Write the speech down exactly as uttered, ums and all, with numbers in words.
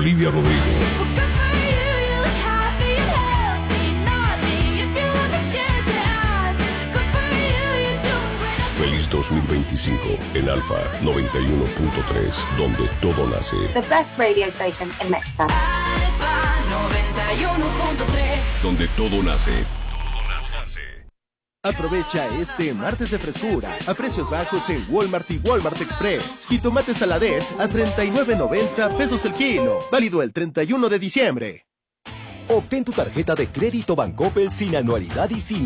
Olivia Rodrigo. Feliz dos mil veinticinco en Alfa noventa y uno punto tres, donde todo nace. The best radio station in Mexico. Alfa noventa y uno punto tres. Donde todo nace. Aprovecha este martes de frescura a precios bajos en Walmart y Walmart Express. Jitomate saladez a treinta y nueve noventa pesos el kilo. Válido el treinta y uno de diciembre. Obtén tu tarjeta de crédito Bancoppel sin anualidad y sin